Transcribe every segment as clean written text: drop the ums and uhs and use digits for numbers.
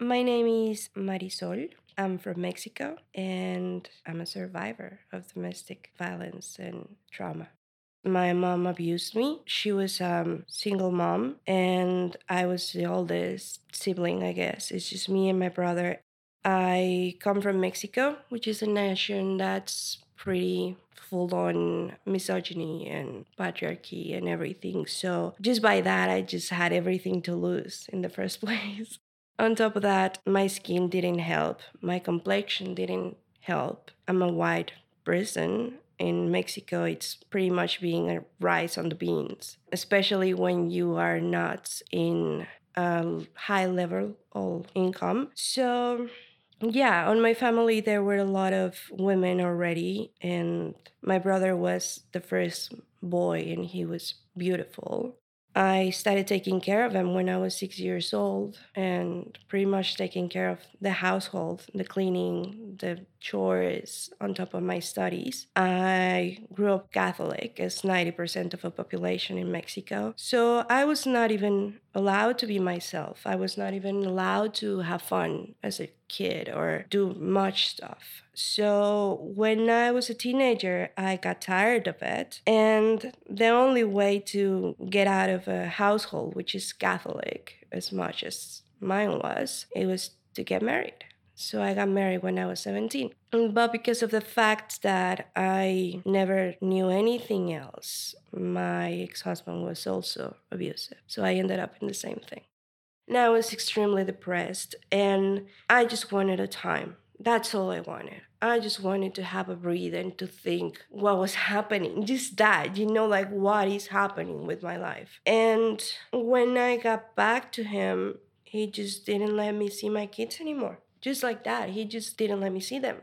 My name is Marisol. I'm from Mexico and I'm a survivor of domestic violence and trauma. My mom abused me. She was a single mom and I was the oldest sibling, I guess. It's just me and my brother. I come from Mexico, which is a nation that's pretty full on misogyny and patriarchy and everything. So just by that, I just had everything to lose in the first place. On top of that, my skin didn't help. My complexion didn't help. I'm a white person. In Mexico, it's pretty much being a rice on the beans, especially when you are not in a high level of income. So, yeah, on my family, there were a lot of women already, and my brother was the first boy, and he was beautiful. I started taking care of him when I was 6 years old and pretty much taking care of the household, the cleaning, the chores on top of my studies. I grew up Catholic, as 90% of the population in Mexico. So I was not even allowed to be myself. I was not even allowed to have fun as a kid or do much stuff. So when I was a teenager, I got tired of it. And the only way to get out of a household, which is Catholic as much as mine was, it was to get married. So I got married when I was 17. But because of the fact that I never knew anything else, my ex-husband was also abusive. So I ended up in the same thing. Now I was extremely depressed and I just wanted a time. That's all I wanted. I just wanted to have a breathe and to think what was happening. Just that, like what is happening with my life. And when I got back to him, he just didn't let me see my kids anymore. Just like that. He just didn't let me see them.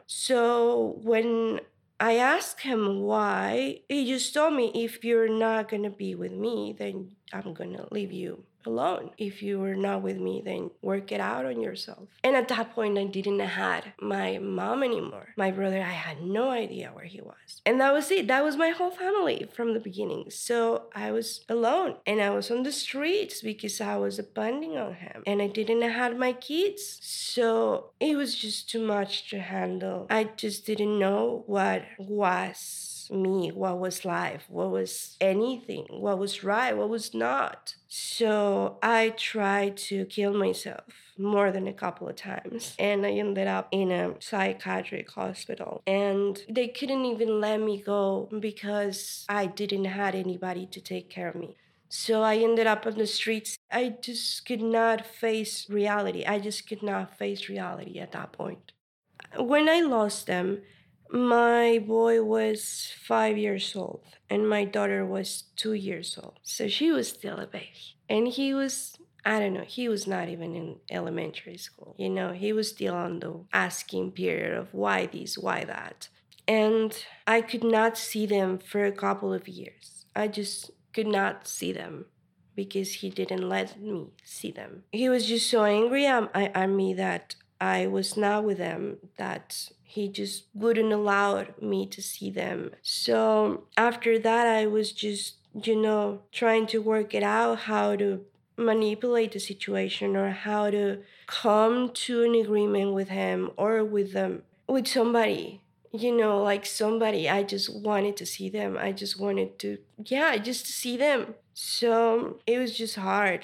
So when I asked him why, he just told me, if you're not going to be with me, then I'm going to leave you alone. If you were not with me, then work it out on yourself. And at that point, I didn't have my mom anymore. My brother, I had no idea where he was. And that was it. That was my whole family from the beginning. So I was alone and I was on the streets because I was depending on him and I didn't have my kids. So it was just too much to handle. I just didn't know what was me, what was life, what was anything, what was right, what was not. So I tried to kill myself more than a couple of times. And I ended up in a psychiatric hospital. And they couldn't even let me go because I didn't have anybody to take care of me. So I ended up on the streets. I just could not face reality. I just could not face reality at that point. When I lost them, my boy was 5 years old and my daughter was 2 years old. So she was still a baby. And he was, I don't know, he was not even in elementary school. He was still on the asking period of why this, why that. And I could not see them for a couple of years. I just could not see them because he didn't let me see them. He was just so angry at me that I was not with them, that he just wouldn't allow me to see them. So after that, I was just, trying to work it out, how to manipulate the situation or how to come to an agreement with him or with them, with somebody. Like somebody, I just wanted to see them. I just wanted to, just to see them. So it was just hard.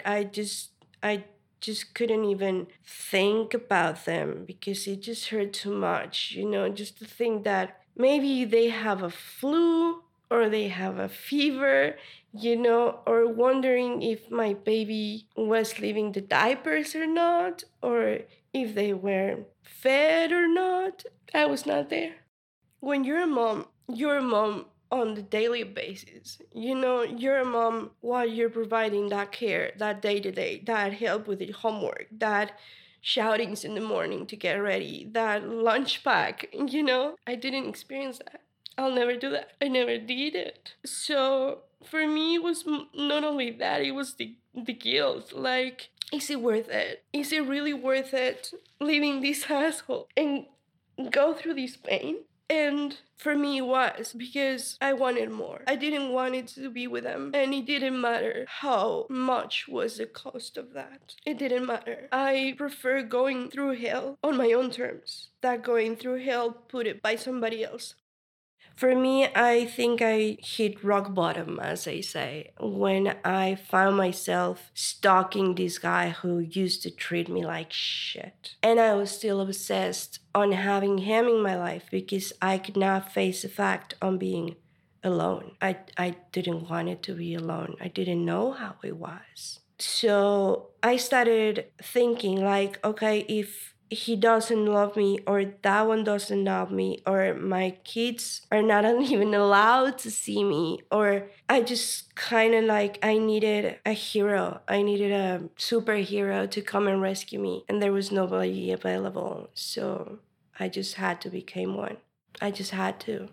I just couldn't even think about them because it just hurt too much, just to think that maybe they have a flu or they have a fever, or wondering if my baby was leaving the diapers or not, or if they were fed or not. I was not there. When you're a mom on the daily basis. You're a mom while you're providing that care, that day to day, that help with the homework, that shoutings in the morning to get ready, that lunch pack. I didn't experience that. I'll never do that. I never did it. So for me, it was not only that, it was the guilt. Like, is it worth it? Is it really worth it leaving this household and go through this pain? And for me, it was because I wanted more. I didn't want it to be with them. And it didn't matter how much was the cost of that. It didn't matter. I prefer going through hell on my own terms than going through hell put it by somebody else. For me, I think I hit rock bottom, as I say, when I found myself stalking this guy who used to treat me like shit. And I was still obsessed on having him in my life because I could not face the fact on being alone. I didn't want it to be alone. I didn't know how it was. So I started thinking like, okay, if he doesn't love me, or that one doesn't love me, or my kids are not even allowed to see me, or I just kind of like, I needed a hero. I needed a superhero to come and rescue me, and there was nobody available. So I just had to become one. I just had to.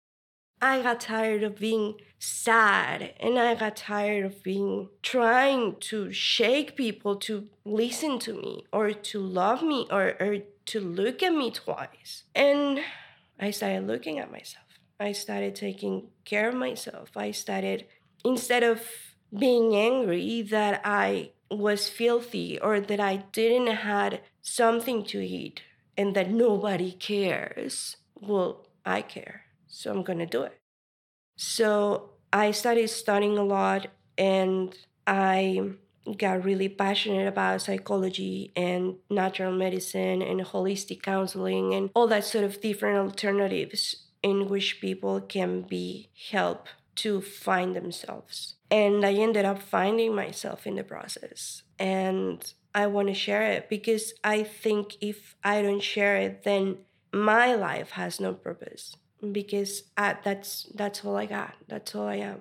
I got tired of being sad, and I got tired of being trying to shake people to listen to me or to love me or to look at me twice. And I started looking at myself. I started taking care of myself. I started, instead of being angry that I was filthy or that I didn't had something to eat and that nobody cares, well, I care. So I'm going to do it. So I started studying a lot, and I got really passionate about psychology and natural medicine and holistic counseling and all that sort of different alternatives in which people can be helped to find themselves. And I ended up finding myself in the process. And I want to share it because I think if I don't share it, then my life has no purpose, because that's all I got. That's all I am.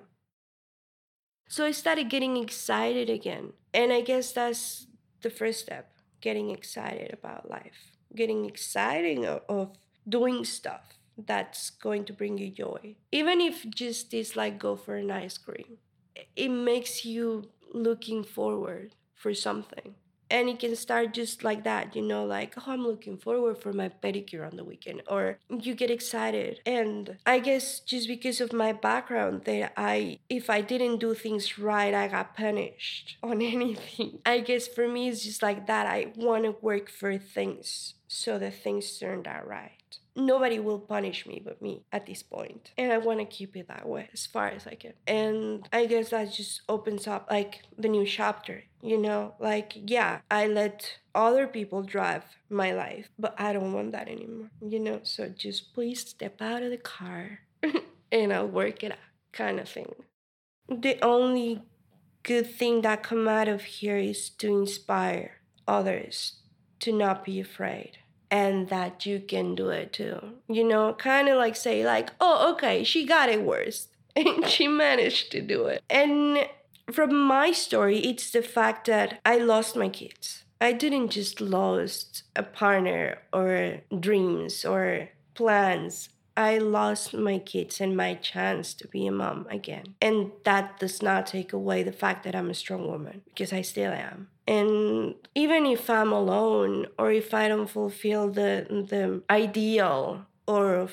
So I started getting excited again. And I guess that's the first step, getting excited about life, getting excited of doing stuff that's going to bring you joy. Even if just is like go for an ice cream, it makes you looking forward for something. And it can start just like that, like, oh, I'm looking forward for my pedicure on the weekend. Or you get excited. And I guess just because of my background that if I didn't do things right, I got punished on anything. I guess for me, it's just like that. I want to work for things so that things turned out right. Nobody will punish me but me at this point. And I want to keep it that way as far as I can. And I guess that just opens up like the new chapter, like, yeah, I let other people drive my life, but I don't want that anymore, So just please step out of the car and I'll work it out, kind of thing. The only good thing that come out of here is to inspire others to not be afraid, and that you can do it too. Kind of like say like, oh, okay, she got it worse and she managed to do it. And from my story, it's the fact that I lost my kids. I didn't just lost a partner or dreams or plans. I lost my kids and my chance to be a mom again. And that does not take away the fact that I'm a strong woman, because I still am. And even if I'm alone, or if I don't fulfill the ideal or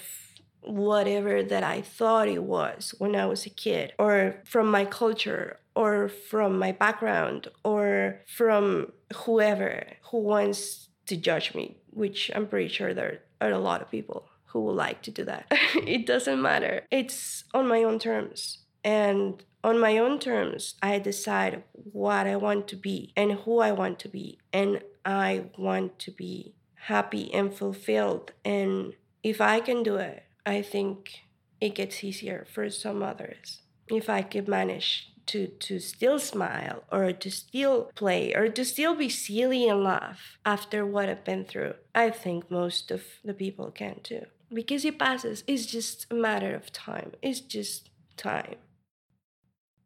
whatever that I thought it was when I was a kid, or from my culture, or from my background, or from whoever who wants to judge me, which I'm pretty sure there are a lot of people who would like to do that. It doesn't matter. It's on my own terms. And on my own terms, I decide what I want to be and who I want to be. And I want to be happy and fulfilled. And if I can do it, I think it gets easier for some others. If I could manage to still smile, or to still play, or to still be silly and laugh after what I've been through, I think most of the people can too. Because it passes. It's just a matter of time. It's just time.